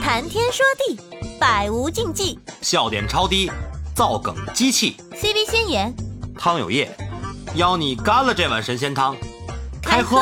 谈天说地，百无禁忌， 笑点超低，造梗机器 ，CV 先言， 汤有业，邀你干了这碗神仙汤，开喝。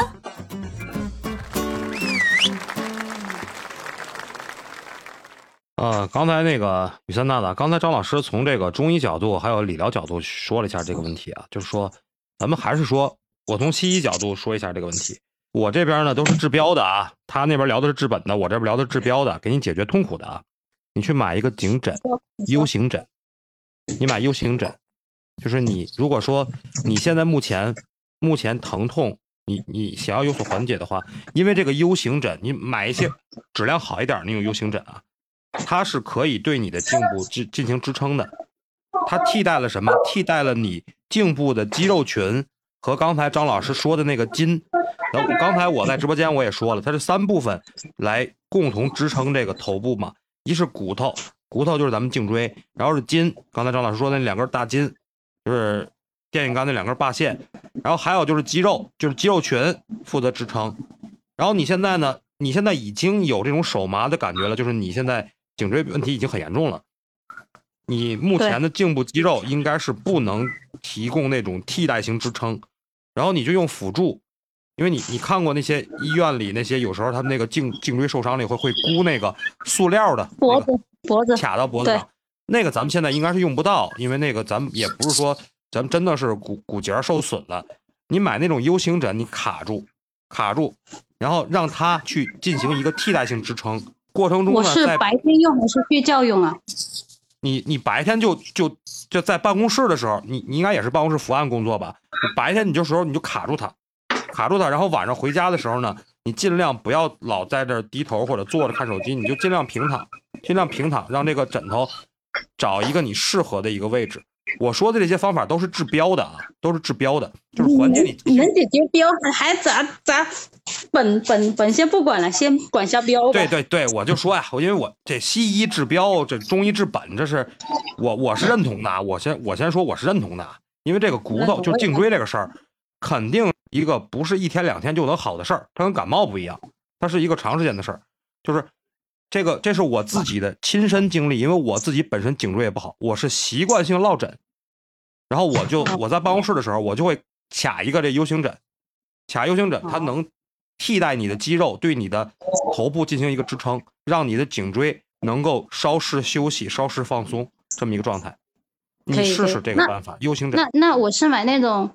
刚才那个雨三大大，刚才张老师从这个中医角度还有理疗角度说了一下这个问题啊，就是说咱们还是说我从西医角度说一下这个问题。我这边呢都是治标的啊，他那边聊的是治本的，我这边聊的是治标的，给你解决痛苦的啊。你去买一个颈枕 U 型枕，你买 U 型枕，就是你如果说你现在目前疼痛，你想要有所缓解的话，因为这个 U 型枕，你买一些质量好一点那种 U 型枕啊，它是可以对你的颈部进行支撑的。它替代了什么？替代了你颈部的肌肉群和刚才张老师说的那个筋。刚才我在直播间我也说了，它是3部分来共同支撑这个头部嘛。一是骨头，骨头就是咱们颈椎，然后是筋，刚才张老师说的那2根大筋，就是电线杆那2根霸线，然后还有就是肌肉，就是肌肉群负责支撑。然后你现在呢？你现在已经有这种手麻的感觉了，就是你现在颈椎问题已经很严重了。你目前的颈部肌肉应该是不能提供那种替代性支撑，然后你就用辅助，因为你看过那些医院里那些有时候他们那个颈椎受伤了以后会箍那个塑料的脖子卡到脖子上，那个咱们现在应该是用不到，因为那个咱们也不是说咱们真的是骨节受损了。你买那种 U 型枕，你卡住，然后让它去进行一个替代性支撑过程中呢， 我是白天用还是睡觉用啊？ 你白天就在办公室的时候，你应该也是办公室伏案工作吧？白天你就卡住它，然后晚上回家的时候呢，你尽量不要老在这低头或者坐着看手机，你就尽量平躺，让这个枕头找一个你适合的一个位置。我说的这些方法都是治标的啊，就是缓解你能解决标还咋本先不管了，先管下标吧。 对，我就说呀，因为我这西医治标，这中医治本，这是我是认同的。我先说我是认同的，因为这个骨头就颈椎这个事儿，肯定一个不是1天2天就能好的事儿，它跟感冒不一样，它是一个长时间的事儿。就是这是我自己的亲身经历，因为我自己本身颈椎也不好，我是习惯性落枕，然后我在办公室的时候，我就会卡一个这 U 型枕，它能替代你的肌肉对你的头部进行一个支撑，让你的颈椎能够稍事休息、稍事放松这么一个状态。你试试这个办法 ，U 型枕。 那我是买那种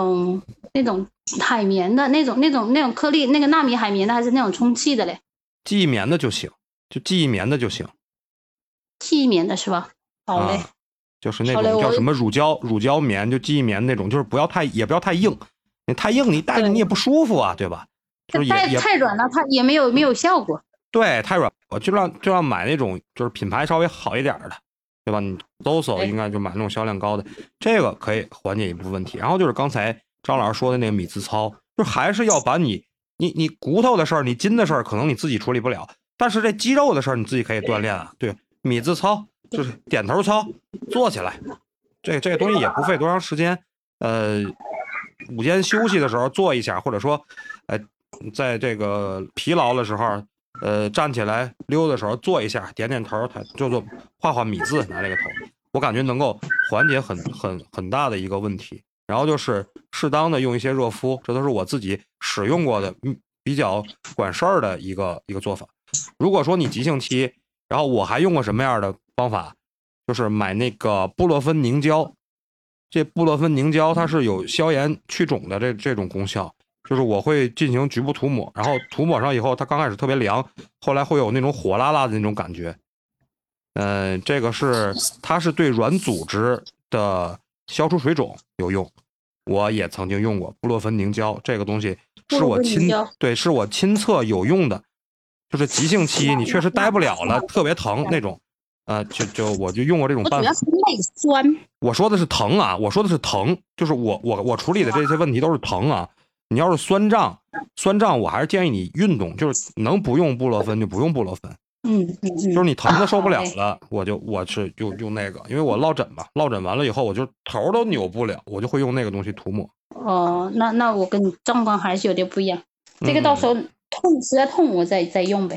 海绵的那种颗粒，那个纳米海绵的，还是那种充气的嘞？ 记忆棉的就行，记忆棉的就行。 记忆棉的是吧？好嘞。 就是那种叫什么乳胶棉，就记忆棉那种，就是也不要太硬，你太硬你戴着你也不舒服啊，对吧？就是太软了，它也没有效果。 对，太软，我就让买那种就是品牌稍微好一点的，对吧？你搜应该就买那种销量高的，这个可以缓解一部分问题。然后就是刚才张老师说的那个米字操，就还是要把你骨头的事儿，你筋的事儿，可能你自己处理不了，但是这肌肉的事儿你自己可以锻炼啊。对，米字操就是点头操，做起来，这个东西也不费多长时间，午间休息的时候做一下，或者说，在这个疲劳的时候，站起来溜的时候做一下，点头，就做画米字，拿这个头，我感觉能够缓解很大的一个问题。然后就是适当的用一些热敷，这都是我自己使用过的比较管事儿的一个做法。如果说你急性期，然后我还用过什么样的方法，就是买那个布洛芬凝胶。这布洛芬凝胶它是有消炎去肿的这种功效，就是我会进行局部涂抹，然后涂抹上以后，它刚开始特别凉，后来会有那种火辣辣的那种感觉。这个它是对软组织的消除水肿有用，我也曾经用过布洛芬凝胶，这个东西是我亲测有用的，就是急性期你确实待不了了，特别疼那种。我就用过这种办法。 我主要是内酸。 我说的是疼啊，就是我处理的这些问题都是疼啊。你要是酸胀，我还是建议你运动，就是能不用布洛芬就不用布洛芬。就是你疼的受不了了，我是就用那个，因为我落枕嘛，落枕完了以后我就头都扭不了，我就会用那个东西涂抹。 哦，那我跟你状况还是有点不一样。这个到时候实在痛我再用呗。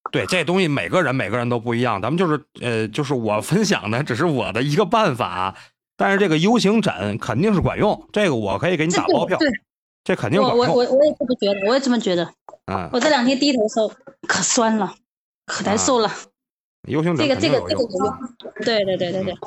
对，这东西每个人都不一样，咱们就是我分享的只是我的一个办法，但是这个 U 型枕肯定是管用，这个我可以给你打包票， 对， 这肯定管用。 我也这么觉得，我也这么觉得。我这2天低头的时候可酸了，可难受了。 U 型枕这个有用。 对。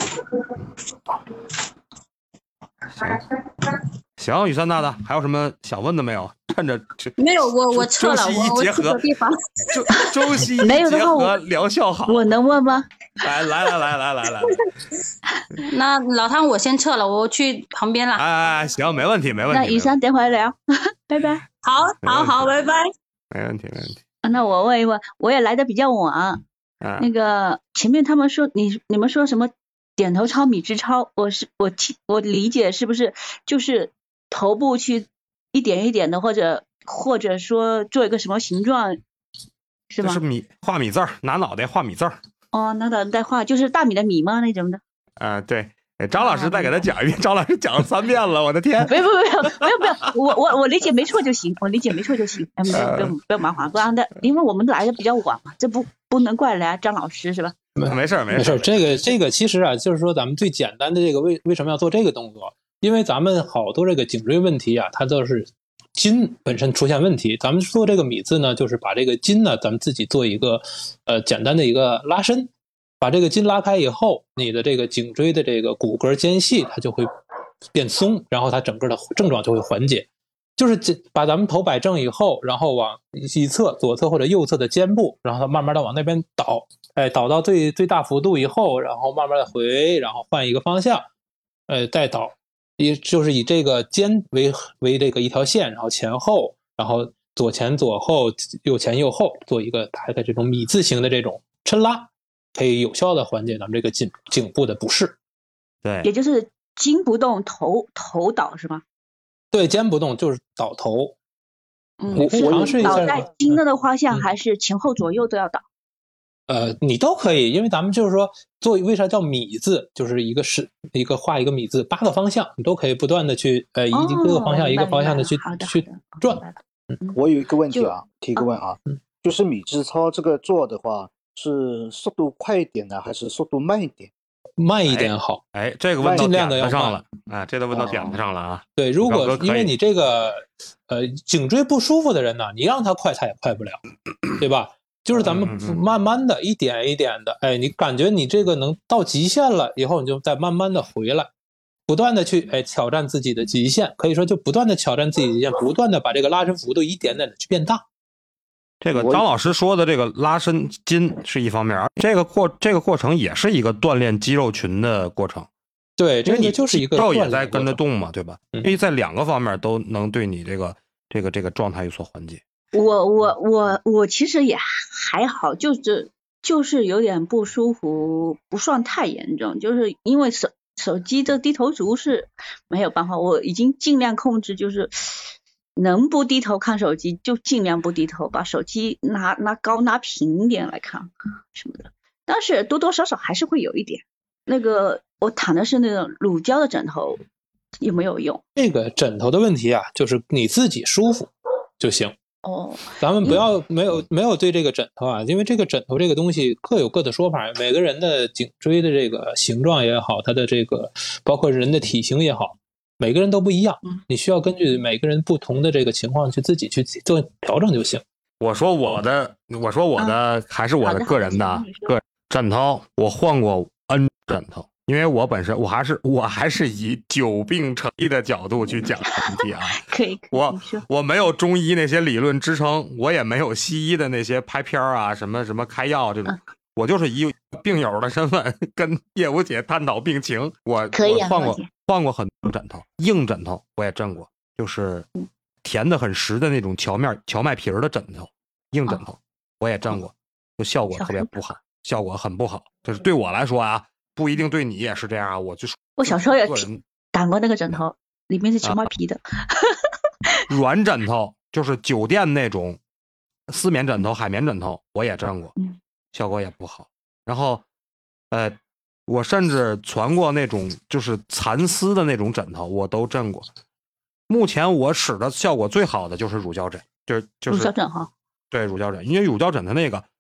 行，雨山大大还有什么想问的没有？趁着没有，我撤了，我去个地方。 中西医结合疗效好。 我能问吗？ 来。 那老汤我先撤了，我去旁边了。 哎，行，没问题。 那雨山等会儿聊，拜拜。 好，拜拜。 没问题。 那我问一问，我也来的比较晚。那个前面他们说你们说什么点头操、米字操，我理解是不是就是头部去一点一点的，或者说做一个什么形状，是吧？ 这是画米字儿，拿脑袋画米字儿。 哦，拿脑袋画就是大米的米吗？那种的？ 对。张老师再给他讲一遍，张老师讲了3遍了，我的天！ 不要，我理解没错就行，不要麻烦，不然的，因为我们来的比较晚嘛，这不能怪来张老师是吧？ 没事。 这个其实啊，就是说咱们最简单的这个为什么要做这个动作？因为咱们好多这个颈椎问题啊，它都是筋本身出现问题。咱们做这个米字呢，就是把这个筋呢，咱们自己做一个简单的一个拉伸。把这个筋拉开以后，你的这个颈椎的这个骨骼间隙它就会变松，然后它整个的症状就会缓解。就是把咱们头摆正以后，然后往一侧左侧或者右侧的肩部，然后它慢慢的往那边倒，倒到最大幅度以后，然后慢慢的回，然后换一个方向，再倒，就是以这个肩为这个一条线，然后前后，然后左前左后，右前右后，做一个大概这种米字形的这种抻拉。可以有效的缓解咱们这个颈部的不适。 对， 也就是筋不动头倒是吗？ 对，肩不动就是倒头。 你可以尝试一下。 倒在筋的方向还是前后左右都要倒？ 你都可以，因为咱们就是说为啥叫米字，就是一个画一个米字，8个方向你都可以不断的去一个方向一个方向的去转。 我有一个问题啊，提个问啊，就是米字操这个做的话。是速度快一点呢，还是速度慢一点？ 慢一点好。 这个问到点子上了这个问到点子上了啊。 对，如果因为你这个颈椎不舒服的人呢，你让他快他也快不了，对吧？就是咱们慢慢的一点一点的，你感觉你这个能到极限了以后，你就再慢慢的回来，不断的去挑战自己的极限，可以说就不断的挑战自己的极限，不断的把这个拉伸幅度一点点的去变大。 这个张老师说的这个拉伸筋是一方面，这个过程也是一个锻炼肌肉群的过程。 对，这个就是一个肉也在跟着动嘛，对吧？因为在2个方面都能对你这个状态有所缓解。 我其实也还好，就是有点不舒服，不算太严重，就是因为手机这低头族是没有办法，我已经尽量控制，就是能不低头看手机就尽量不低头，把手机拿高拿平一点来看什么的，但是多多少少还是会有一点。那个我躺的是那种乳胶的枕头，有没有用？ 这个枕头的问题啊，就是你自己舒服就行。咱们不要没有对这个枕头啊，因为这个枕头这个东西各有各的说法，每个人的颈椎的这个形状也好，它的这个包括人的体型也好，每个人都不一样，你需要根据每个人不同的这个情况去自己去做调整就行。 我说我的还是我的个人的枕头，我换过 N 枕头，因为我本身我还是以久病成医的角度去讲问题啊。 可以， 我没有中医那些理论支撑，我也没有西医的那些拍片啊，什么开药这种。我就是以病友的身份跟叶舞姐探讨病情。我换过很多枕头，硬枕头我也震过，就是甜的很实的那种荞麦皮的枕头，硬枕头我也震过，就效果特别不好，效果很不好。就是对我来说啊，不一定对你也是这样啊。 我小时候也打过那个枕头，里面是荞麦皮的。 软枕头就是酒店那种丝棉枕头、海绵枕头，我也震过，效果也不好。然后我甚至传过那种就是蚕丝的那种枕头，我都震过。目前我使的效果最好的就是乳胶枕，就是乳胶枕哈。 对，乳胶枕，因为乳胶枕的那个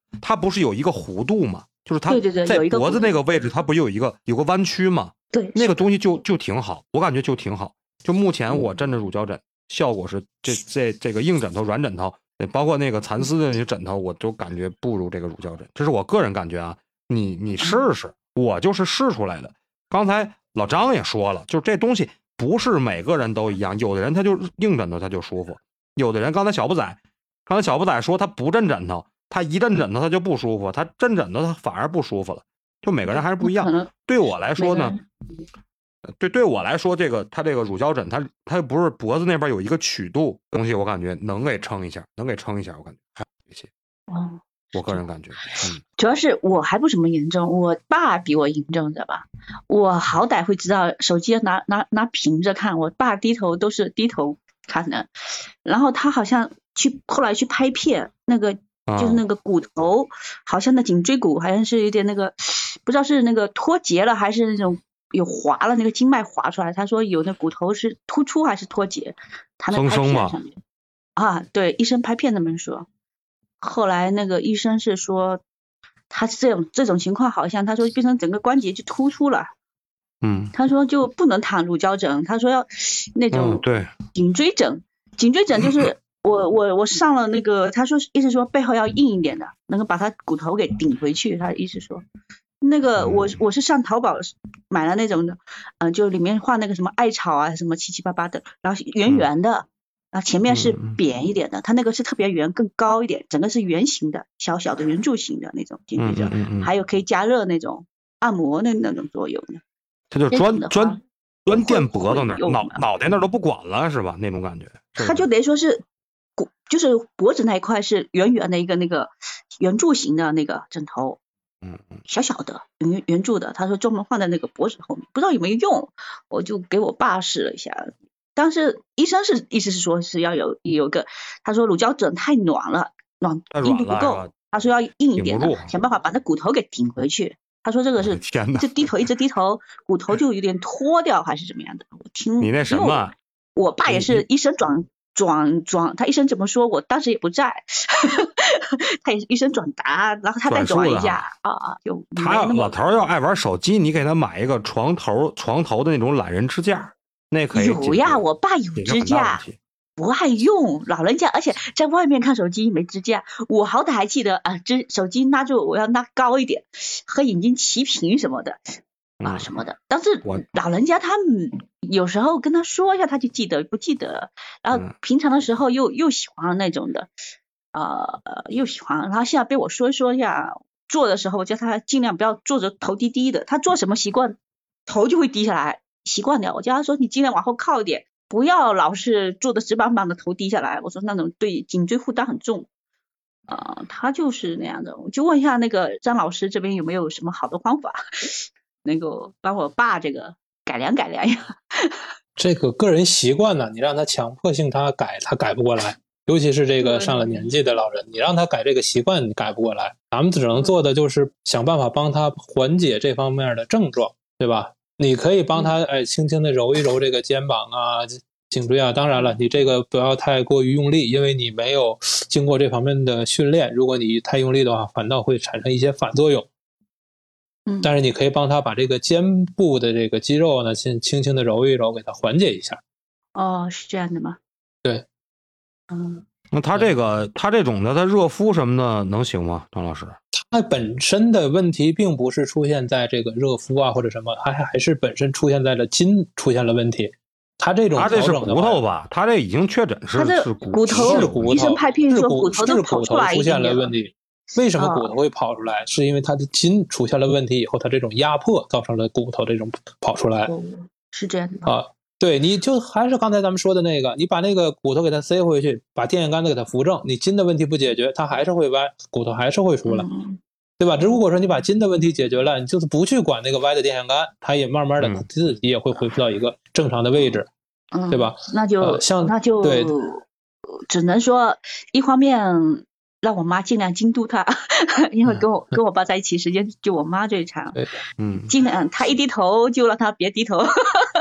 它不是有一个弧度吗？就是它对在脖子那个位置，它不有个弯曲吗？ 对， 那个东西就挺好，我感觉就挺好。就目前我枕的乳胶枕效果是这个硬枕头、软枕头，包括那个蚕丝的那些枕头，我都感觉不如这个乳胶枕，这是我个人感觉啊。你试试，我就是试出来的。刚才老张也说了，就是这东西不是每个人都一样，有的人他就硬枕头他就舒服，有的人刚才小不仔说他不枕枕头，他一枕枕头他就不舒服，他枕枕头他反而不舒服了，就每个人还是不一样。对我来说呢，对我来说，它这个乳胶枕，它又不是脖子那边有一个曲度东西，我感觉能给撑一下，我感觉还有一些。我个人感觉， 主要是我还不怎么严重，我爸比我严重的吧。我好歹会知道手机要拿平着看，我爸低头都是低头看的。然后他好像后来去拍片，那个就是那个骨头，好像那颈椎骨好像是有点那个，不知道是那个脱节了还是那种有滑了，那个经脉滑出来。他说有那骨头是突出还是脱节，他那拍片上面对，医生拍片那么说。后来那个医生是说，他这种情况好像他说变成整个关节就突出了，他说就不能躺乳胶枕，他说要那种颈椎枕，颈椎枕就是我上了那个，他说意思说背后要硬一点的，能够把他骨头给顶回去，他的意思说那个我是上淘宝买了那种的，就里面画那个什么艾草啊什么七七八八的，然后圆圆的。然后前面是扁一点的，它那个是特别圆，更高一点，整个是圆形的，小小的圆柱形的那种颈椎枕，还有可以加热那种按摩的那种作用的。 它就专垫脖子那儿，脑袋那儿都不管了是吧？那种感觉。 它就等于说是就是脖子那一块是圆圆的一个那个圆柱形的那个枕头，小小的圆柱的，他说专门放在那个脖子后面，不知道有没有用，我就给我爸试了一下。当时医生意思是说是要有一个，他说乳胶枕太软了，硬度不够，他说要硬一点的，想办法把那骨头给顶回去。他说这个是一直低头，骨头就有点脱掉还是怎么样的。我听你那什么， 我爸也是医生转，他医生怎么说，我当时也不在，他也是医生转达，然后他再转一下就他老头要爱玩手机，你给他买一个床头的那种懒人支架。那可以有呀，我爸有支架，不爱用，老人家，而且在外面看手机没支架。我好歹还记得手机拿住我要拿高一点，和眼睛齐平什么的什么的。但是老人家他们有时候跟他说一下，他就记得不记得。然后平常的时候又喜欢那种的，又喜欢。然后现在被我说一下，做的时候我叫他尽量不要坐着头低低的，他做什么习惯头就会低下来。习惯掉，我叫他说你尽量往后靠一点，不要老是坐的直板板的头低下来。我说那种对颈椎负担很重，他就是那样的。我就问一下那个张老师这边有没有什么好的方法，能够帮我爸这个改良呀。 这个个人习惯呢，你让他强迫性他改不过来，尤其是这个上了年纪的老人，你让他改这个习惯，你改不过来。咱们只能做的就是想办法帮他缓解这方面的症状，对吧？你可以帮他轻轻的揉一揉这个肩膀颈椎当然了，你这个不要太过于用力，因为你没有经过这方面的训练，如果你太用力的话，反倒会产生一些反作用。但是你可以帮他把这个肩部的这个肌肉呢，先轻轻的揉一揉，给他缓解一下。 是这样的吗？ 对。 那他这种的，他热敷什么的能行吗？张老师？ 它本身的问题并不是出现在这个热敷或者什么，还是本身出现在了筋出现了问题。它这是骨头吧？它这已经确诊是骨头，医生拍片说骨头都跑出来出现了问题。为什么骨头会跑出来？是因为它的筋出现了问题以后，它这种压迫造成了骨头这种跑出来。 是这样的对，你就还是刚才咱们说的那个，你把那个骨头给它塞回去，把电线杆子给它扶正，你筋的问题不解决，它还是会歪，骨头还是会出来，对吧？如果说你把筋的问题解决了，你就是不去管那个歪的电线杆，它也慢慢的自己也会恢复到一个正常的位置，对吧？ 那就对，只能说一方面让我妈尽量监督他，因为跟我爸在一起时间就我妈最长，尽量他一低头就让他别低头。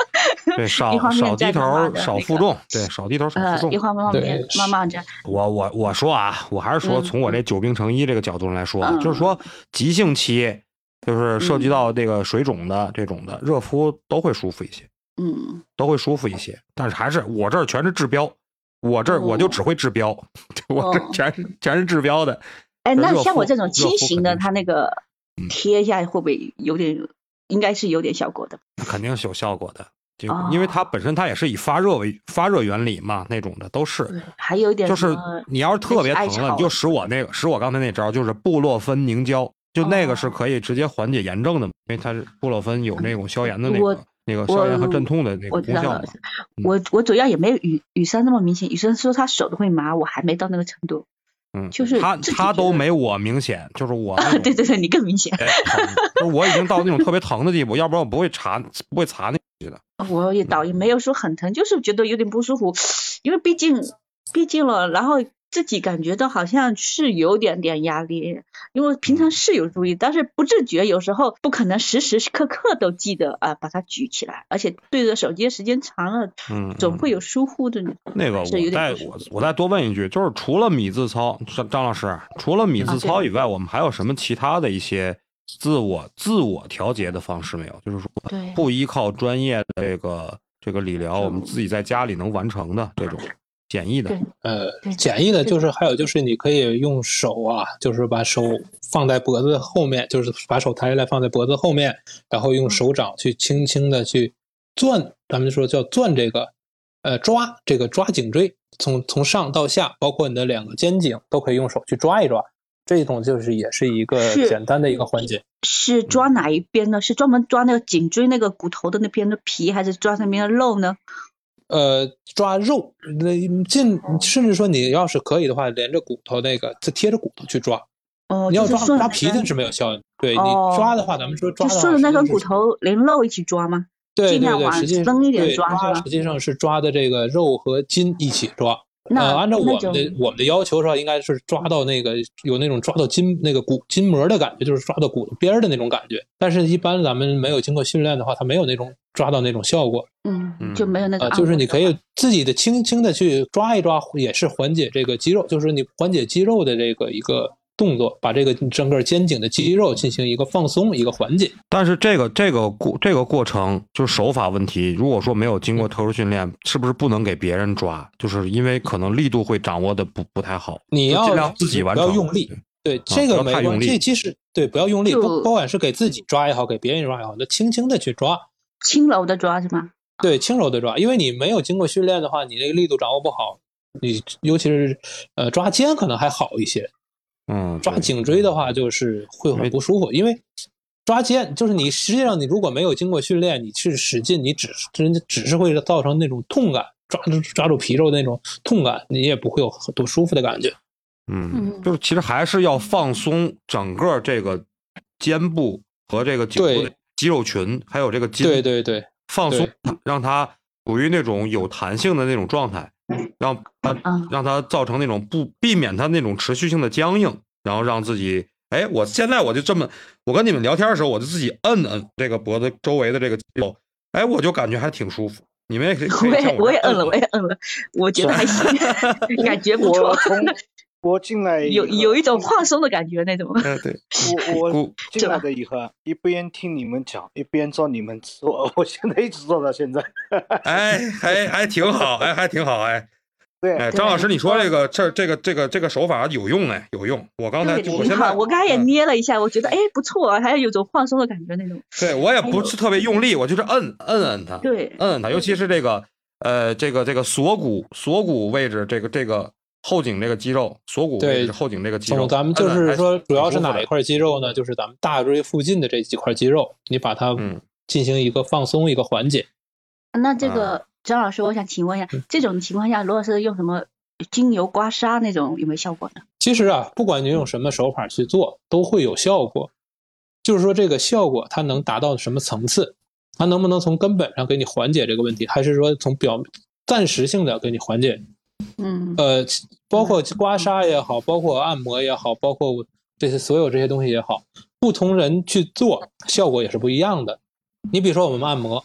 对，少一方面低头在慢慢地少负重，对，少低头少负重。 一方面慢慢这样。 我说啊，我还是说从我这久病成医这个角度上来说，就是说急性期，就是涉及到这个水肿的这种的，热敷都会舒服一些，都会舒服一些。但是还是我这儿全是治标，我就只会治标，我这全是治标的。 哎，那像我这种轻型的，它那个贴一下会不会有点？应该是有点效果的。 肯定是有效果的。就因为它本身它也是以发热原理嘛，那种的都是。 还有一点就是你要是特别疼了，你就使我刚才那招，就是布洛芬凝胶，就那个是可以直接缓解炎症的，因为它是布洛芬有那种消炎的那个消炎和镇痛的那个功效嘛。 我主要也没有雨山那么明显，雨山说他手都会麻，我还没到那个程度。就是他都没我明显，就是我对对对，你更明显。 就是我已经到那种特别疼的地步，要不然我不会擦那些的。 我也倒也没有说很疼，就是觉得有点不舒服，因为毕竟了，然后自己感觉到好像是有点压力，因为平常是有注意，但是不自觉，有时候不可能时时刻刻都记得把它举起来，而且对着手机时间长了，总会有疏忽的。 那个我再多问一句，就是除了米字操，张老师，除了米字操以外，我们还有什么其他的一些自我调节的方式没有？就是说不依靠专业的这个理疗，我们自己在家里能完成的这种简易的。 简易的就是还有就是你可以用手啊，就是把手放在脖子后面，就是把手抬起来放在脖子后面，然后用手掌去轻轻的去攥，咱们说叫攥这个抓颈椎，从上到下，包括你的两个肩颈都可以用手去抓一抓。这种就是也是一个简单的一个环节。 是抓哪一边呢？是专门抓那个颈椎那个骨头的那边的皮，还是抓那边的肉呢？ 抓肉，甚至说你要是可以的话，连着骨头那个就贴着骨头去抓。你要抓皮筋是没有效的。对，你抓的话，咱们说抓的话， 就顺着那根骨头连肉一起抓吗？ 对， 实际上一点抓是吧？ 实际上是抓的这个肉和筋一起抓。按照我们的要求说，应该是抓到那个有那种抓到筋膜的感觉，就是抓到骨头边的那种感觉。但是，一般咱们没有经过训练的话，它没有那种抓到那种效果。 就没有那个。 就是你可以自己的轻轻的去抓一抓，也是缓解这个肌肉，就是你缓解肌肉的这个一个动作，把这个整个肩颈的肌肉进行一个放松，一个缓解。 但是这个过程就是手法问题，如果说没有经过特殊训练，是不是不能给别人抓？就是因为可能力度会掌握的不太好， 你要尽量自己完成， 不要用力。对，这个没关系，这其实对不要用力，不管是给自己抓也好，给别人抓也好，那轻轻的去抓， 轻柔的抓是吗？ 对，轻柔的抓，因为你没有经过训练的话，你那个力度掌握不好，你尤其是抓肩可能还好一些。抓颈椎的话就是会很不舒服，因为抓肩就是你实际上你如果没有经过训练，你去使劲，你只是会造成那种痛感，抓住皮肉的那种痛感，你也不会有很多舒服的感觉。 就是其实还是要放松整个这个肩部和这个颈部的肌肉群，还有这个筋， 对， 放松让它处于那种有弹性的那种状态。让它造成那种避免它那种持续性的僵硬，然后让自己，我现在我就这么，我跟你们聊天的时候，我就自己摁这个脖子周围的这个肌肉，我就感觉还挺舒服。你们也可以， 我也摁了，我觉得还行，感觉不错。 我进来有一种放松的感觉那种。 对， 我进来的以后，一边听你们讲，一边照你们做，我现在一直做到现在。 还挺好，还挺好， 对， 张老师，你说这个手法有用，有用。我刚才我刚才也捏了一下，我觉得不错，还有种放松的感觉那种。 对，我也不是特别用力，我就是摁它， 对， 摁它，尤其是这个锁骨位置，这个后颈这个肌肉，锁骨位置后颈这个肌肉， 咱们就是说主要是哪一块肌肉呢？就是咱们大椎附近的这几块肌肉，你把它进行一个放松，一个缓解。 那这个张老师，我想请问一下，这种情况下，如果是用什么精油刮痧那种，有没有效果呢？ 其实不管你用什么手法去做，都会有效果。就是说这个效果它能达到什么层次？它能不能从根本上给你缓解这个问题，还是说从暂时性的给你缓解？包括刮痧也好，包括按摩也好，包括所有这些东西也好，不同人去做效果也是不一样的。你比如说我们按摩，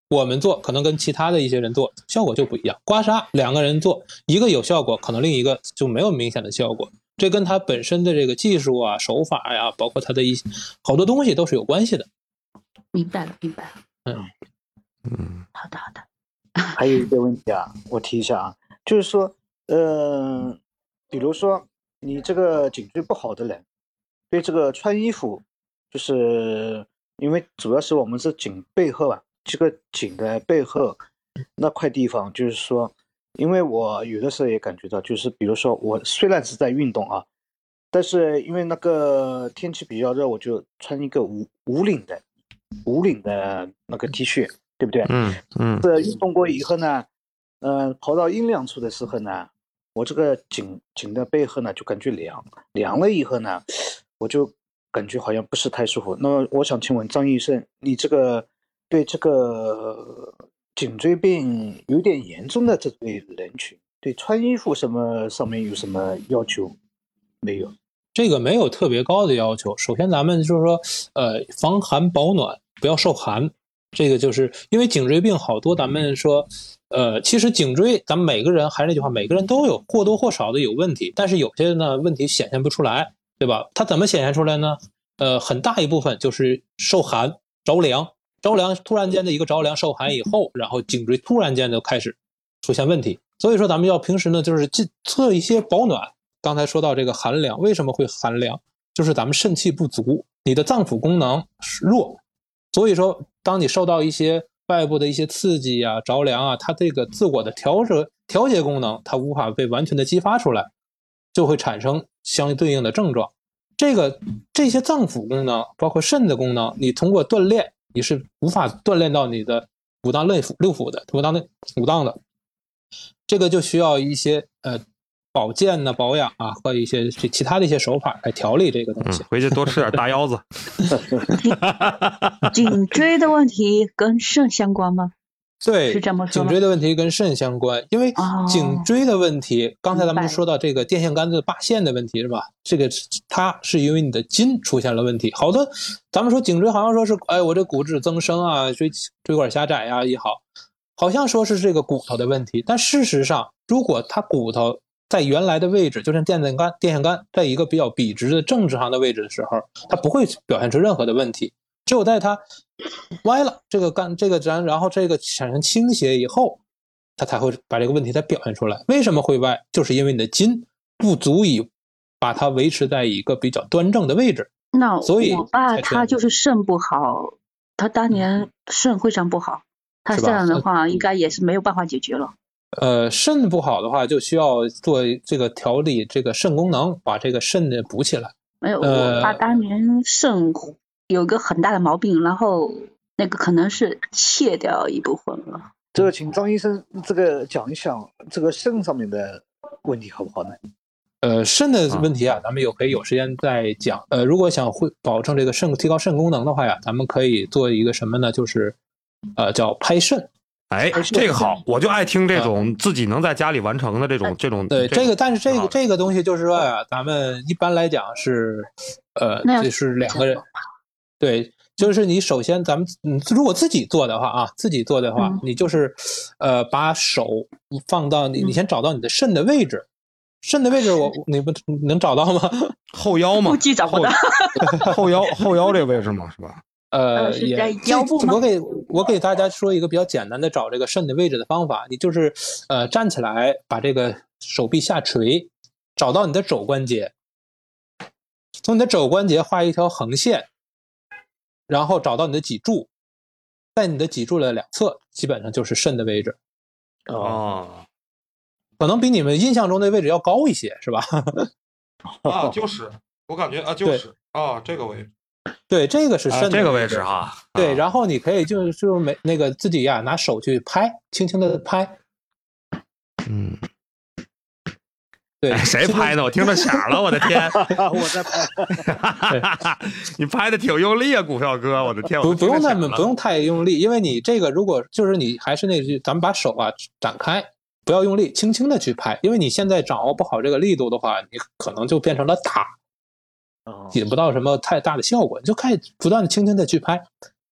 我们做可能跟其他的一些人做效果就不一样。刮痧2个人做，一个有效果，可能另一个就没有明显的效果。这跟他本身的这个技术啊、手法呀，包括他的一些好多东西都是有关系的。 明白了。好的。 还有一个问题啊，我提一下啊，就是说，比如说你这个颈椎不好的人，对这个穿衣服，就是因为主要是我们是颈背后啊，这个颈的背后那块地方，就是说，因为我有的时候也感觉到，就是比如说我虽然是在运动啊，但是因为那个天气比较热，我就穿一个无领的那个 T 恤，对不对？这运动过以后呢，跑到阴凉处的时候呢，我这个颈的背后呢就感觉凉了以后呢，我就感觉好像不是太舒服。那么我想请问张医生，你这个对这个颈椎病有点严重的这类人群，对穿衣服什么上面有什么要求没有？ 这个没有特别高的要求。首先咱们就是说，防寒保暖，不要受寒。这个就是因为颈椎病好多，咱们说，其实颈椎咱们每个人还是那句话，每个人都有或多或少的有问题，但是有些呢问题显现不出来，对吧？它怎么显现出来呢？很大一部分就是受寒着凉，突然间的一个着凉受寒以后，然后颈椎突然间就开始出现问题。所以说咱们要平时呢就是做一些保暖。刚才说到这个寒凉，为什么会寒凉？就是咱们肾气不足，你的脏腑功能弱，所以说当你受到一些外部的一些刺激啊、着凉啊，它这个自我的调节功能它无法被完全的激发出来，就会产生相对应的症状。这些脏腑功能包括肾的功能，你通过锻炼你是无法锻炼到你的五脏六腑的五脏的，这个就需要一些保健呢、保养啊和一些其他的一些手法来调理这个东西。 回去多吃点大腰子。 颈椎的问题跟肾相关吗？ 对， 是这么说吗？ 颈椎的问题跟肾相关，因为颈椎的问题，刚才咱们就说到这个电线杆子拔线的问题是吧？这个它是因为你的筋出现了问题。好多咱们说颈椎好像说是，我这骨质增生啊、椎管狭窄啊也好，好像说是这个骨头的问题，但事实上，如果它骨头在原来的位置，就像电线杆在一个比较笔直的正常的位置的时候，它不会表现出任何的问题。只有在它歪了，然后这个产生倾斜以后，它才会把这个问题再表现出来。为什么会歪？就是因为你的筋不足以把它维持在一个比较端正的位置。 那所以我爸他就是肾不好，他当年肾非常不好，他这样的话应该也是没有办法解决了。 肾不好的话，就需要做这个调理这个肾功能，把这个肾的补起来。 没有，我爸当年肾有个很大的毛病，然后那个可能是切掉一部分了。 这个请张医生这个讲一讲这个肾上面的问题好不好呢？ 肾的问题啊，咱们可以有时间再讲。如果想保证这个提高肾功能的话呀，咱们可以做一个什么呢？就是叫拍肾。 哎，这个好，我就爱听这种自己能在家里完成的这种。 对，这个，但是这个东西就是说呀，咱们一般来讲是，就是2个人。对，就是你首先咱们如果自己做的话啊，你就是把手放到你先找到你的肾的位置，你能找到吗？ 后腰吗？ 估计找不到。 后腰这个位置吗？是吧？ 是在腰部吗？ 我给大家说一个比较简单的找这个肾的位置的方法，你就是站起来，把这个手臂下垂，找到你的肘关节，从你的肘关节画一条横线。然后找到你的脊柱，在你的脊柱的2侧基本上就是肾的位置。可能比你们印象中的位置要高一些，是吧？ 就是我感觉就是这个位置。 对，这个是肾的这个位置哈。 对，然后你可以就那个自己呀拿手去拍，轻轻的拍。对， 谁拍的？我听着响了，我的天！ 我在拍。 你拍的挺用力啊，股票哥，我的天！ 不用太用力，因为你这个如果就是你还是那句，咱们把手啊展开，不要用力，轻轻的去拍，因为你现在掌握不好这个力度的话，你可能就变成了打，起不到什么太大的效果，你就可以不断的轻轻的去拍。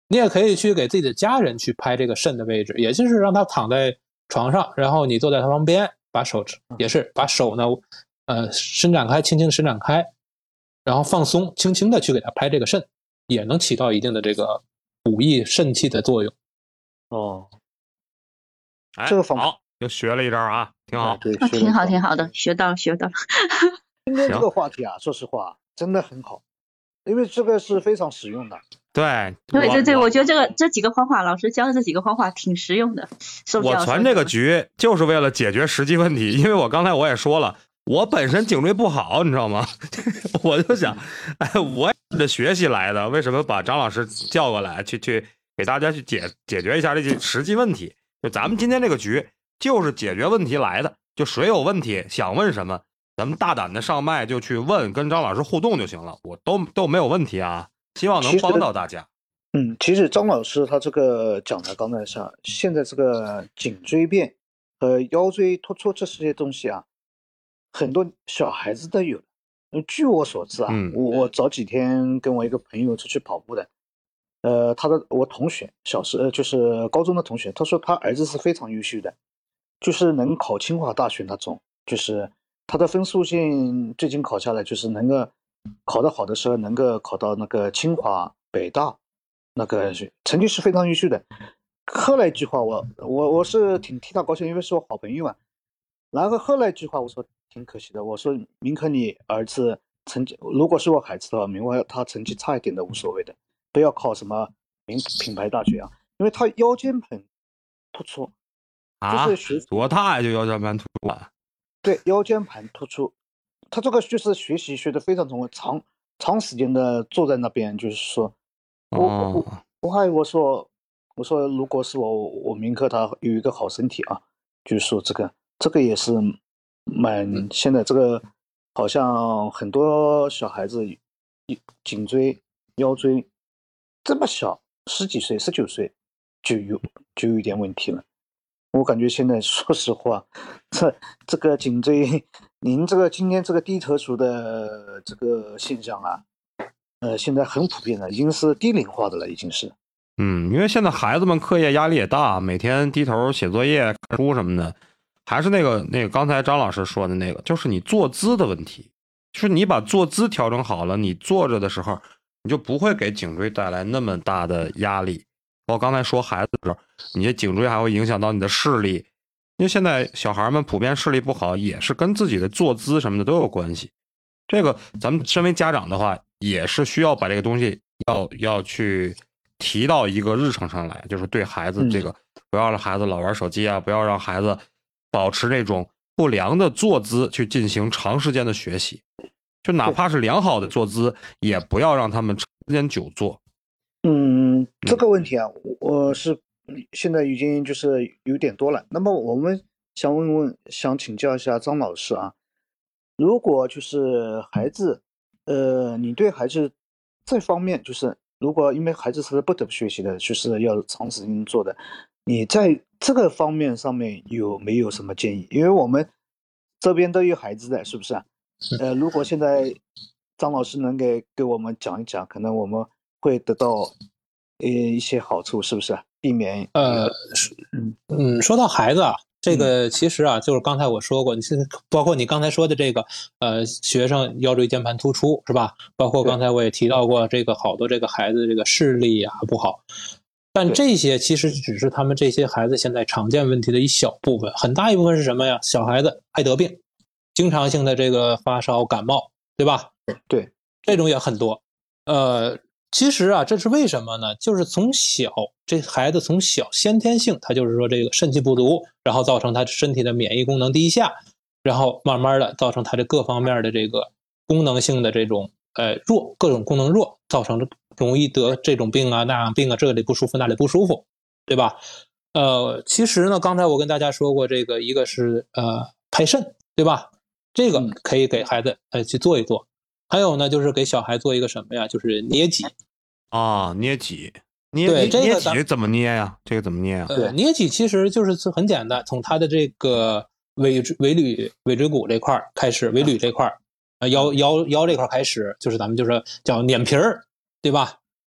你也可以去给自己的家人去拍这个肾的位置，也就是让他躺在床上，然后你坐在他旁边，把手也是把手呢伸展开，轻轻的伸展开，然后放松，轻轻的去给他拍这个肾，也能起到一定的这个补益肾气的作用。 哦， 哎， 这个方法好，又学了一招啊，挺好。 对， 挺好挺好的，学到了。 今天这个话题啊，说实话真的很好，因为这个是非常实用的。 对， 我觉得这几个方法，老师教的这几个方法挺实用的。 我传这个局就是为了解决实际问题，因为我刚才我也说了，我本身颈椎不好，你知道吗？我就想，哎，我的学习来的，为什么把张老师叫过来去给大家去解决一下这些实际问题？就咱们今天这个局就是解决问题来的，就谁有问题想问什么，咱们大胆的上麦就去问，跟张老师互动就行了，我都没有问题啊。希望能帮到大家。 其实张老师他这个讲的刚才上，现在这个颈椎变和腰椎突出这些东西啊，很多小孩子都有。据我所知啊，我早几天跟我一个朋友出去跑步的，我同学就是高中的同学，他说他儿子是非常优秀的，就是能考清华大学那种，就是他的分数线最近考下来，就是能够考得好的时候能够考到那个清华、北大，那个成绩是非常优秀的。后来一句话，我是挺替他高兴，因为是我好朋友嘛。然后后来一句话，我说挺可惜的，我说宁可你儿子成绩，如果是我孩子的话，明白他成绩差一点都无所谓的，不要考什么品牌大学啊，因为他腰间盘突出啊， 就是多大呀就腰间盘突出啊？对， 腰间盘突出。他这个就是学习学得非常重，长时间的坐在那边，就是说，我说如果是我明科他有一个好身体啊，就是说这个也是现在这个好像很多小孩子颈椎腰椎这么小，10几岁19岁就有一点问题了。我感觉现在说实话，这个颈椎，您今天这个低头族的这个现象啊，现在很普遍了，已经是低龄化的了，已经是。 因为现在孩子们课业压力也大，每天低头写作业、看书什么的，还是那个刚才张老师说的那个，就是你坐姿的问题，就是你把坐姿调整好了，你坐着的时候，你就不会给颈椎带来那么大的压力。我刚才说孩子的时候，你的颈椎还会影响到你的视力，因为现在小孩们普遍视力不好，也是跟自己的坐姿什么的都有关系。这个咱们身为家长的话，也是需要把这个东西要去提到一个日程上来，就是对孩子这个不要让孩子老玩手机啊，不要让孩子保持那种不良的坐姿去进行长时间的学习，就哪怕是良好的坐姿，也不要让他们长时间久坐。 这个问题啊，我是现在已经就是有点多了。那么我们想请教一下张老师啊，如果就是孩子，你对孩子这方面，就是如果因为孩子是不得不学习的，就是要长时间做的，你在这个方面上面有没有什么建议？因为我们这边都有孩子的，是不是啊？如果现在张老师能给我们讲一讲，可能我们会得到一些好处，是不是？避免说到孩子啊，这个其实啊，就是刚才我说过，包括你刚才说的这个学生腰椎间盘突出是吧？包括刚才我也提到过，这个好多这个孩子这个视力啊不好，但这些其实只是他们这些孩子现在常见问题的一小部分，很大一部分是什么呀？小孩子爱得病，经常性的这个发烧感冒，对吧？ 对， 这种也很多。其实啊，这是为什么呢？就是从小这孩子从小先天性，他就是说这个肾气不足，然后造成他身体的免疫功能低下，然后慢慢的造成他这各方面的这个功能性的这种弱，各种功能弱，造成容易得这种病啊那样病啊，这里不舒服那里不舒服，对吧？其实呢，刚才我跟大家说过，这个一个是拍肾，对吧？这个可以给孩子去做一做。还有呢，就是给小孩做一个什么呀？就是捏脊啊，捏脊， 对， 捏脊怎么捏呀？这个怎么捏呀？ 捏脊其实就是很简单，从他的这个尾椎骨这块开始，尾闾这块腰这块开始，就是咱们就是叫捻皮儿，对吧？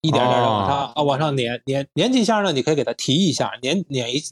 一点点的往上捻几下呢，你可以给它提一下，捻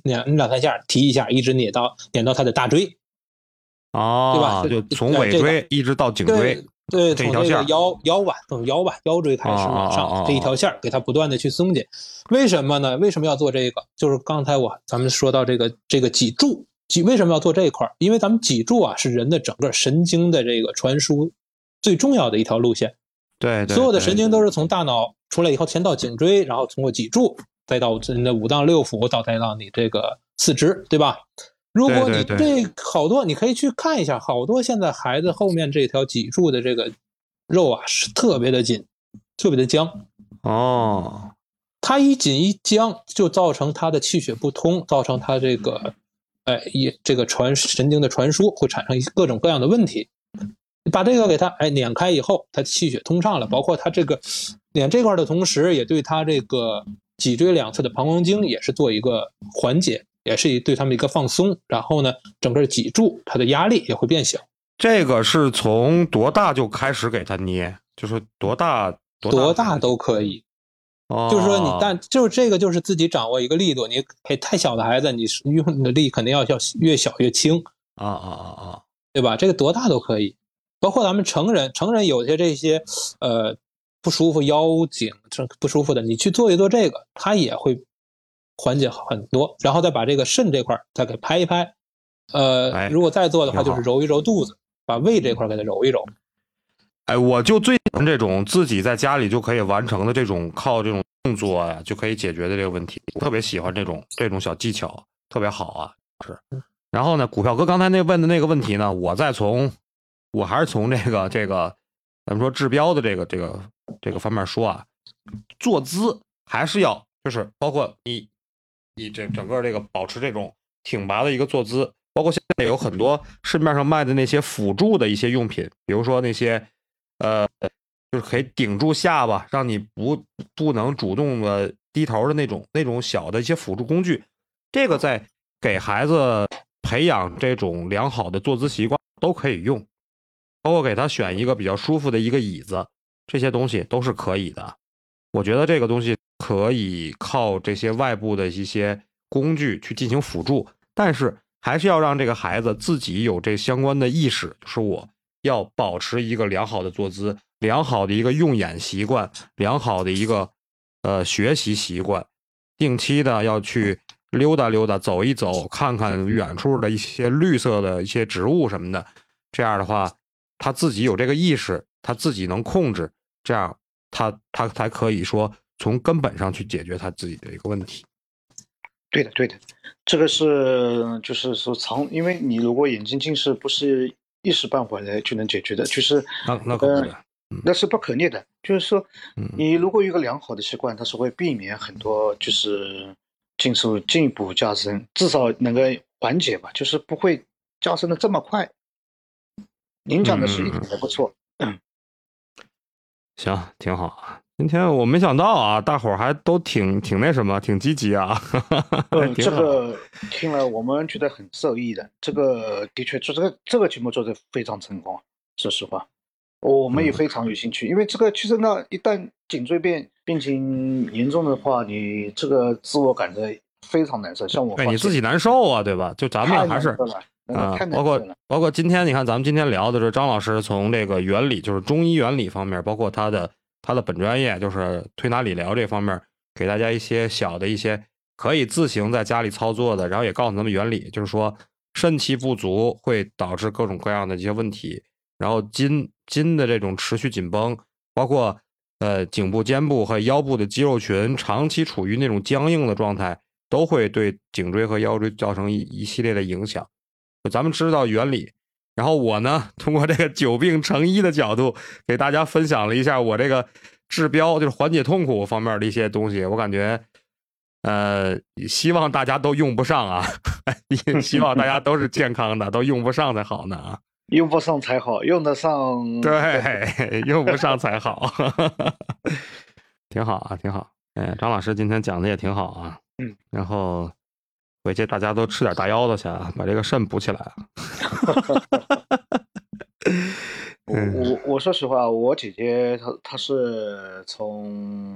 2-3下，提一下，一直捻到它的大椎，对吧？ 就从尾椎一直到颈椎， 对，从这个这一条线从腰椎开始往上这一条线，给它不断的去松解。为什么呢？为什么要做这个？就是刚才咱们说到这个脊柱，为什么要做这一块？因为咱们脊柱啊是人的整个神经的这个传输最重要的一条路线。 对， 所有的神经都是从大脑出来以后，先到颈椎，然后通过脊柱，再到你的5脏6腑，再到你这个四肢，对吧？如果你好多，你可以去看一下，好多现在孩子后面这条脊柱的这个肉啊是特别的紧，特别的僵。它一紧一僵，就造成它的气血不通，造成它这个神经的传输会产生各种各样的问题。把这个给它碾开以后，它气血通畅了，包括它这个碾这块的同时，也对它这个脊椎两侧的膀胱经也是做一个缓解，也是对他们一个放松。然后呢，整个脊柱它的压力也会变小。 这个是从多大就开始给它捏？就是多大都可以。就是说就是这个就是自己掌握一个力度，你太小的孩子，你用的力肯定要越小越轻对吧？这个多大都可以。包括咱们成人有些这些不舒服腰颈不舒服的，你去做一做这个，它也会缓解很多。然后再把这个肾这块再给拍一拍，如果再做的话，就是揉一揉肚子，把胃这块给它揉一揉。 我就最喜欢这种自己在家里就可以完成的这种靠这种动作呀就可以解决的这个问题，我特别喜欢这种小技巧，特别好啊。是。然后呢，股票哥刚才问的那个问题呢，我还是从这个咱们说治标的这个方面说啊，坐姿还是要就是包括你整个这个保持这种挺拔的一个坐姿，包括现在有很多市面上卖的那些辅助的一些用品，比如说那些就是可以顶住下巴，让你不能主动的低头的那种小的一些辅助工具，这个在给孩子培养这种良好的坐姿习惯都可以用。包括给他选一个比较舒服的一个椅子，这些东西都是可以的。我觉得这个东西可以靠这些外部的一些工具去进行辅助，但是还是要让这个孩子自己有这相关的意识，就是我要保持一个良好的坐姿，良好的一个用眼习惯，良好的一个学习习惯，定期的要去溜达溜达，走一走，看看远处的一些绿色的一些植物什么的，这样的话他自己有这个意识，他自己能控制，这样他才可以说从根本上去解决他自己的一个问题。 对的，这个是就是说因为你如果眼睛近视不是一时半会儿就能解决的，就是那可不是， 那是不可逆的。就是说，你如果有一个良好的习惯，它是会避免很多就是近视进一步加深，至少能够缓解吧，就是不会加深的这么快。您讲的是一点都不错。 行，挺好啊。今天我没想到啊，大伙儿还都挺那什么，挺积极啊。 这个听了我们觉得很受益的。这个的确做这个节目做得非常成功，说实话，我们也非常有兴趣。因为这个其实呢，一旦颈椎病情严重的话，你这个自我感觉非常难受。像我， 对你自己难受啊，对吧？就咱们还是包括今天你看，咱们今天聊的是张老师从这个原理，就是中医原理方面，包括他的本专业就是推拿理疗这方面，给大家一些小的一些可以自行在家里操作的，然后也告诉他们原理，就是说肾气不足会导致各种各样的一些问题，然后筋的这种持续紧绷，包括颈部、肩部和腰部的肌肉群长期处于那种僵硬的状态，都会对颈椎和腰椎造成一系列的影响。咱们知道原理，然后我呢通过这个久病成医的角度给大家分享了一下我这个治标，就是缓解痛苦方面的一些东西，我感觉希望大家都用不上啊希望大家都是健康的，都用不上才好呢啊， 用不上才好，用得上对用不上才好挺好啊，挺好。张老师今天讲的也挺好啊，然后回去大家都吃点大腰子去啊，把这个肾补起来啊我说实话，我姐姐她是从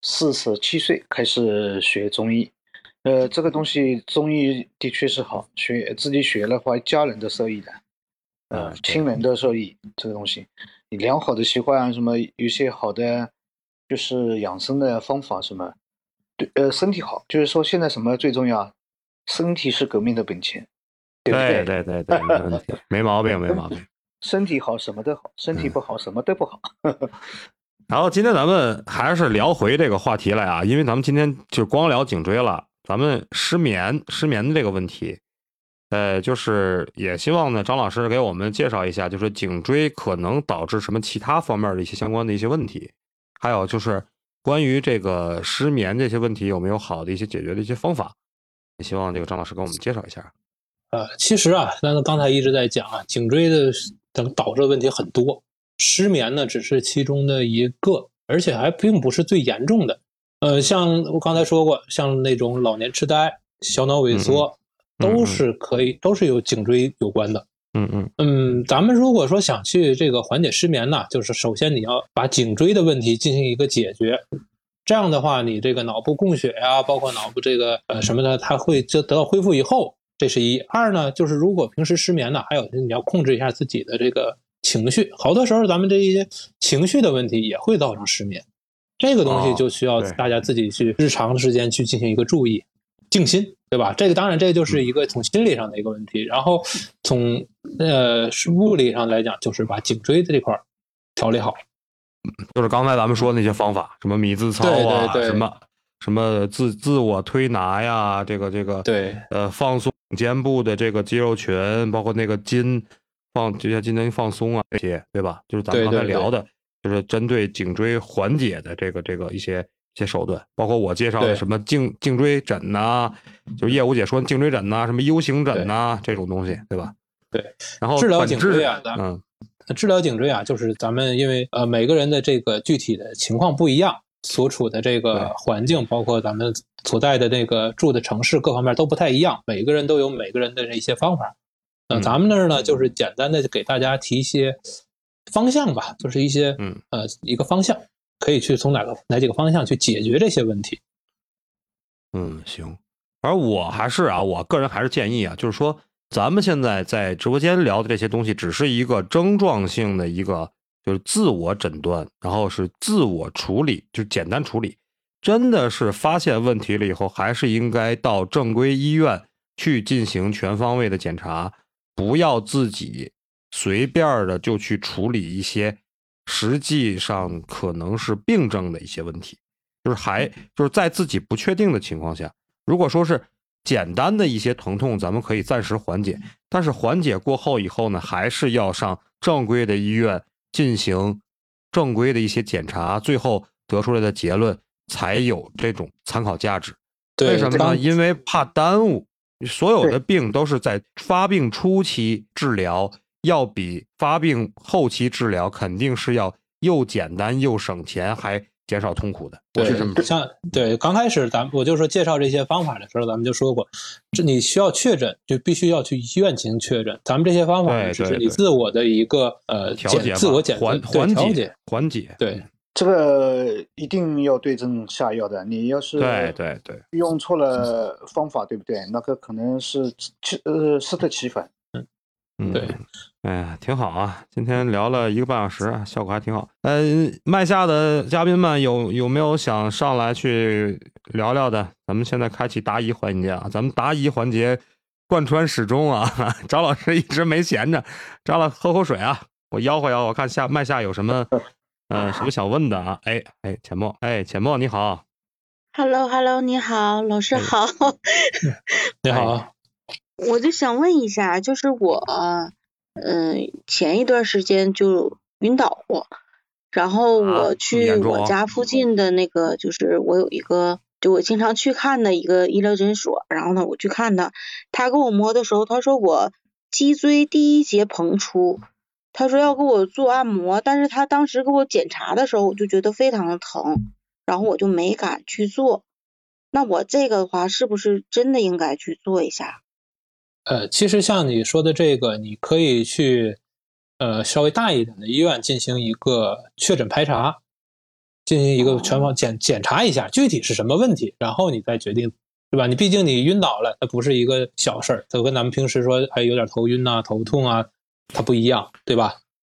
47岁开始学中医。这个东西中医的确是好，自己学了话，家人的受益的，亲人的受益。这个东西，你良好的习惯什么，有些好的就是养生的方法什么，对，身体好，就是说现在什么最重要？身体是革命的本钱，对不对？ 对，没问题，没毛病，没毛病。 身体好什么都好，身体不好什么都不好。 然后今天咱们还是聊回这个话题来啊，因为咱们今天就光聊颈椎了，咱们失眠的这个问题，就是也希望呢张老师给我们介绍一下，就是颈椎可能导致什么其他方面的一些相关的一些问题，还有就是关于这个失眠这些问题有没有好的一些解决的一些方法，也希望这个张老师给我们介绍一下。 其实啊，咱刚才一直在讲啊，颈椎的导致的问题很多，失眠呢只是其中的一个，而且还并不是最严重的。像我刚才说过，像那种老年痴呆、小脑萎缩，都是有颈椎有关的。咱们如果说想去这个缓解失眠呢，就是首先你要把颈椎的问题进行一个解决。这样的话，你这个脑部供血呀，包括脑部这个什么的，它会得到恢复以后，这是一。二呢，就是如果平时失眠呢，还有你要控制一下自己的这个情绪，好多时候咱们这一些情绪的问题也会造成失眠。这个东西就需要大家自己去日常的时间去进行一个注意，静心，对吧？这个当然这就是一个从心理上的一个问题，然后从物理上来讲，就是把颈椎的这块调理好。 就是刚才咱们说的那些方法，什么米字操啊， 对什么自我推拿呀，这个对， 放松肩部的这个肌肉群，包括那个这些筋能放松啊，这些对吧？就是咱们刚才聊的，就是针对颈椎缓解的这个一些手段，包括我介绍的什么颈椎枕呐，就是叶吴姐说颈椎枕呐，什么 U 型枕呐，这种东西，对吧？ 对， 然后治疗颈椎啊，治疗颈椎啊，就是咱们因为每个人的这个具体的情况不一样，所处的这个环境，包括咱们所在的那个住的城市各方面都不太一样，每个人都有每个人的一些方法。咱们那儿呢，就是简单的给大家提一些方向吧，就是一些一个方向，可以去从哪几个方向去解决这些问题。 行。而我个人还是建议啊，就是说咱们现在在直播间聊的这些东西，只是一个症状性的一个，就是自我诊断，然后是自我处理，就是简单处理。真的是发现问题了以后，还是应该到正规医院去进行全方位的检查，不要自己随便的就去处理一些实际上可能是病症的一些问题。就是在自己不确定的情况下，如果说是简单的一些疼痛，咱们可以暂时缓解，但是缓解过后以后呢，还是要上正规的医院进行正规的一些检查，最后得出来的结论才有这种参考价值。为什么呢？因为怕耽误，所有的病都是在发病初期治疗，要比发病后期治疗肯定是要又简单又省钱，还减少痛苦的。 对，刚开始我就说介绍这些方法的时候，咱们就说过，你需要确诊就必须要去医院进行确诊。咱们这些方法只是你自我的一个调节， 自我缓解。对， 这个一定要对症下药的。你要是对用错了方法，对不对？那个可能是适得其反。 对。 哎呀，挺好啊！今天聊了1个半小时，效果还挺好。麦下的嘉宾们有没有想上来去聊聊的？咱们现在开启答疑环节啊，咱们答疑环节贯穿始终啊。张老师一直没闲着，张老师喝口水啊，我吆喝吆喝，看麦下有什么什么想问的啊？浅墨你好 ，Hello， 你好，老师好， 你好， 我就想问一下，就是我前一段时间就晕倒过，然后我去我家附近的那个，就是我有一个就我经常去看的一个医疗诊所，然后呢我去看他给我摸的时候，他说我脊椎第一节膨出，他说要给我做按摩，但是他当时给我检查的时候，我就觉得非常的疼，然后我就没敢去做。那我这个的话，是不是真的应该去做一下？ 其实像你说的这个，你可以去稍微大一点的医院进行一个确诊排查， 进行一个全方检查一下具体是什么问题，然后你再决定，对吧？你毕竟你晕倒了，它不是一个小事儿，它跟咱们平时说还有点头晕啊、头痛啊，它不一样，对吧？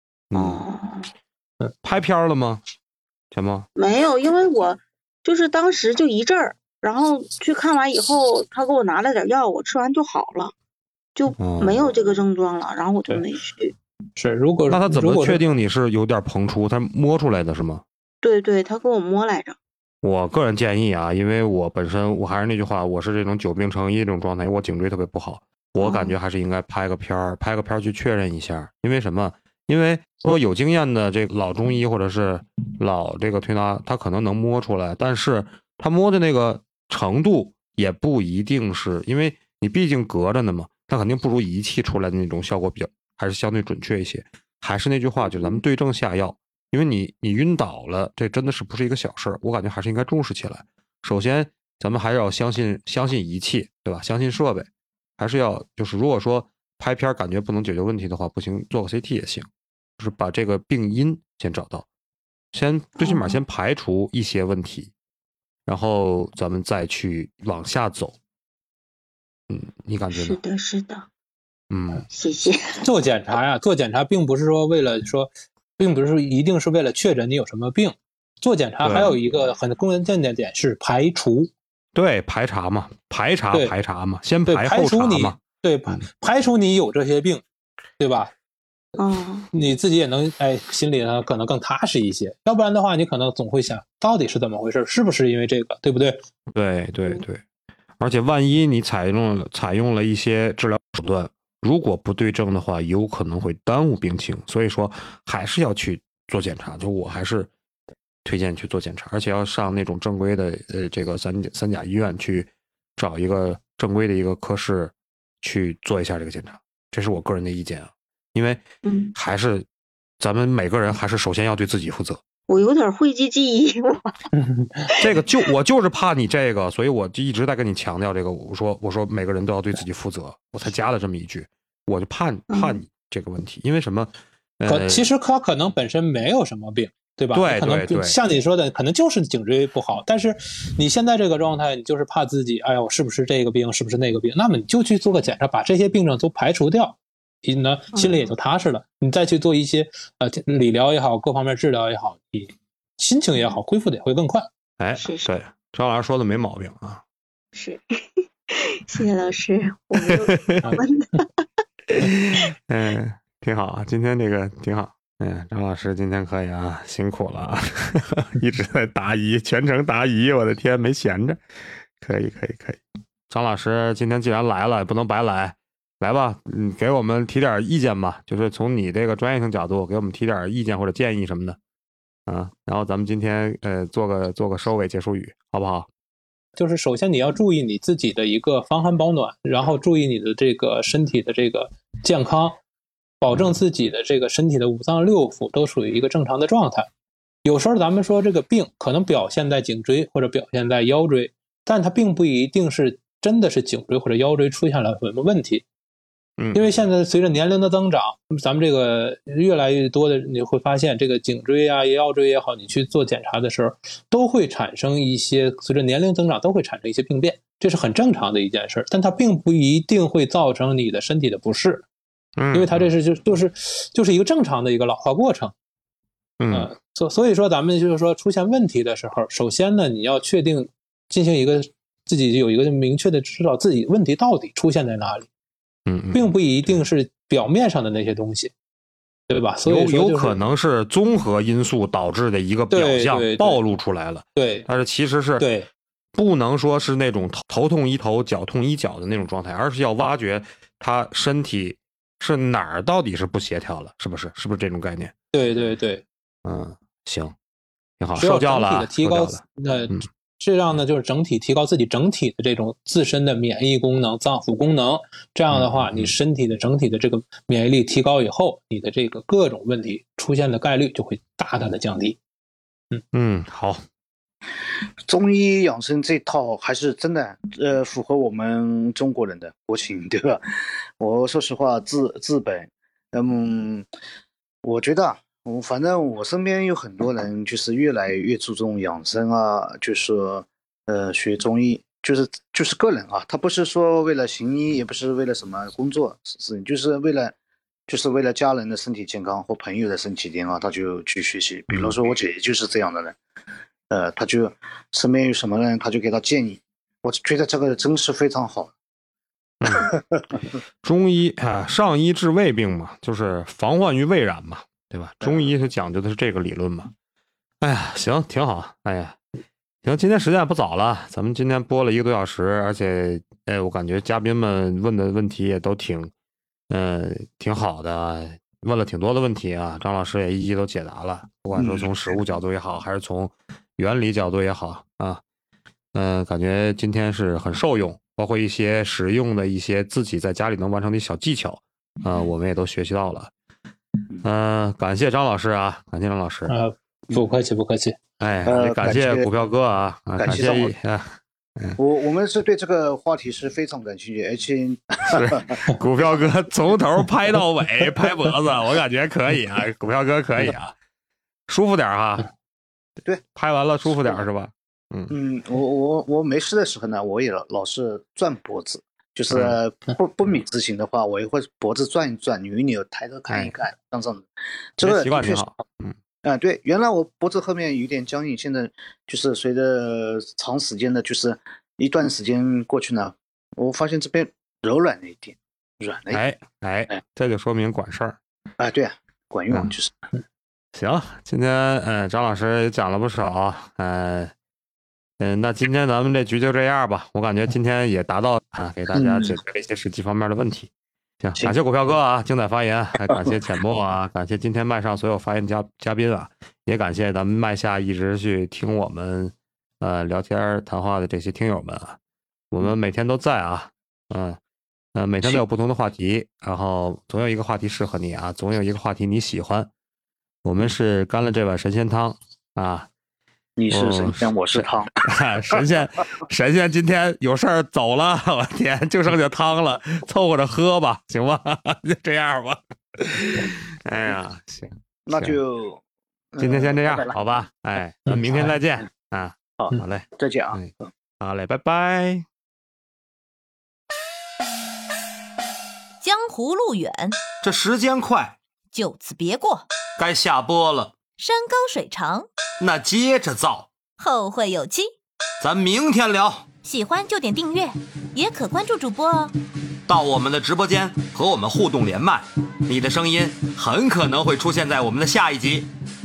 拍片了吗？钱梦没有，因为我就是当时就一阵儿，然后去看完以后，他给我拿了点药，我吃完就好了，就没有这个症状了，然后我就没去。 是，如果那他怎么确定你是有点膨出？他摸出来的是吗？ 对，他给我摸来着。 我个人建议啊，因为我本身我还是那句话，我是这种久病成医这种状态，我颈椎特别不好，我感觉还是应该拍个片儿去确认一下。因为什么？因为说有经验的这个老中医或者是老这个推拿，他可能能摸出来，但是他摸的那个程度也不一定是，因为你毕竟隔着呢嘛，他肯定不如仪器出来的那种效果比较还是相对准确一些。还是那句话，就是咱们对症下药。因为你晕倒了，这真的是不是一个小事儿，我感觉还是应该重视起来。首先，咱们还是要相信仪器，对吧？相信设备，还是要就是如果说拍片感觉不能解决问题的话，不行，做个 CT 也行，就是把这个病因先找到，最起码先排除一些问题，然后咱们再去往下走。你感觉呢？ 是的。谢谢。 做检查并不是说为了说。并不是说一定是为了确诊你有什么病，做检查还有一个很关键的点是排除。 对，排查嘛，排查嘛，先排后查嘛。 对，排除你有这些病，对吧？你自己也能心里呢可能更踏实一些。要不然的话，你可能总会想，到底是怎么回事？是不是因为这个，对不对？ 对。而且万一你采用了一些治疗手段，如果不对症的话，有可能会耽误病情，所以说还是要去做检查。就我还是推荐去做检查，而且要上那种正规的这个三甲医院去找一个正规的一个科室去做一下这个检查，这是我个人的意见啊。因为还是咱们每个人还是首先要对自己负责。 我有点讳疾忌医， 这个我就是怕你这个，所以我就一直在跟你强调这个。我说每个人都要对自己负责，我才加了这么一句。我就怕你这个问题，因为什么？ 其实他可能本身没有什么病，对吧？ 对， 可能像你说的，可能就是颈椎不好，但是你现在这个状态，你就是怕自己，哎呀，我是不是这个病，是不是那个病？那么你就去做个检查，把这些病症都排除掉。你呢，心里也就踏实了。你再去做一些理疗也好，各方面治疗也好，你心情也好，恢复的也会更快。 对，张老师说的没毛病啊。 是，谢谢老师，我没有问的。挺好啊，今天这个挺好。张老师今天可以啊，辛苦了啊，一直在答疑，全程答疑，我的天，没闲着。可以。张老师今天既然来了，也不能白来。来吧，给我们提点意见吧，就是从你这个专业性角度给我们提点意见或者建议什么的啊。然后咱们今天做个收尾结束语，好不好？ 就是首先你要注意你自己的一个防寒保暖，然后注意你的这个身体的这个健康，保证自己的这个身体的五脏六腑都属于一个正常的状态。有时候咱们说这个病可能表现在颈椎或者表现在腰椎，但它并不一定是真的是颈椎或者腰椎出现了什么问题。因为现在随着年龄的增长，咱们这个越来越多的，你会发现这个颈椎啊、腰椎也好，你去做检查的时候，都会产生一些随着年龄增长都会产生一些病变，这是很正常的一件事，但它并不一定会造成你的身体的不适，因为它这是就是一个正常的一个老化过程。所以说咱们就是说出现问题的时候，首先呢，你要确定进行一个自己有一个明确的知道自己问题到底出现在哪里。并不一定是表面上的那些东西，对吧？所以有可能是综合因素导致的一个表象暴露出来了。 对， 但是其实是不能说是那种头痛医头、脚痛医脚的那种状态，而是要挖掘他身体是哪儿到底是不协调了，是不是这种概念？ 对， 行，挺好，受教了， 提高这样呢，就是整体提高自己整体的这种自身的免疫功能、脏腑功能。这样的话，你身体的整体的这个免疫力提高以后，你的这个各种问题出现的概率就会大大的降低。 好。 中医养生这套还是真的符合我们中国人的国情，对吧？我说实话，治本，我觉得反正我身边有很多人就是越来越注重养生啊，就是说学中医，就是个人啊，他不是说为了行医，也不是为了什么工作事情，就是为了家人的身体健康或朋友的身体健康，他就去学习。比如说我姐姐就是这样的人，他就身边有什么人，他就给他建议，我觉得这个真是非常好。 中医啊，上医治未病嘛，就是防患于未然嘛，对吧？中医是讲究的是这个理论嘛。哎呀，行，挺好。哎呀，行，今天时间也不早了，咱们今天播了1个多小时，而且，我感觉嘉宾们问的问题也都挺好的，问了挺多的问题啊。张老师也一一都解答了，不管说从实物角度也好，还是从原理角度也好啊，感觉今天是很受用。包括一些实用的一些自己在家里能完成的小技巧，我们也都学习到了。感谢张老师啊，感谢张老师。 不客气不客气。 哎，也感谢股票哥啊，感谢我们是对这个话题是非常感兴趣，而且是股票哥从头拍到尾拍脖子，我感觉可以啊，股票哥可以啊，舒服点哈。 对， 拍完了舒服点是吧？ 我没事的时候呢，我也老是转脖子，就是不米字形的话，我也会脖子转一转，扭一扭，抬头看一看，这样子。这个习惯挺好。 对，原来我脖子后面有点僵硬，现在就是随着长时间的，就是一段时间过去呢，我发现这边柔软了一点，软了一点。 哎，这就说明管事儿。 对啊，管用就是。 行，今天张老师也讲了不少，那今天咱们这局就这样吧，我感觉今天也达到给大家解决了一些实际方面的问题。行，感谢股票哥啊，精彩发言，还感谢浅墨啊，感谢今天麦上所有发言嘉宾啊，也感谢咱们麦下一直去听我们聊天谈话的这些听友们啊，我们每天都在啊，每天都有不同的话题，然后总有一个话题适合你啊，总有一个话题你喜欢。我们是干了这碗神仙汤啊。 你是神仙，我是汤。 神仙今天有事儿走了，我天，就剩下汤了，凑合着喝吧，行吧？就这样吧。哎呀，行， 那就今天先这样，好吧？哎，那明天再见啊！好嘞， 再见啊！ 好嘞，拜拜。 江湖路远， 这时间快， 就此别过。 该下播了。 山高水长， 那接着造， 后会有期。 咱明天聊。 喜欢就点订阅，也可关注主播哦。 到我们的直播间和我们互动连麦，你的声音很可能会出现在我们的下一集。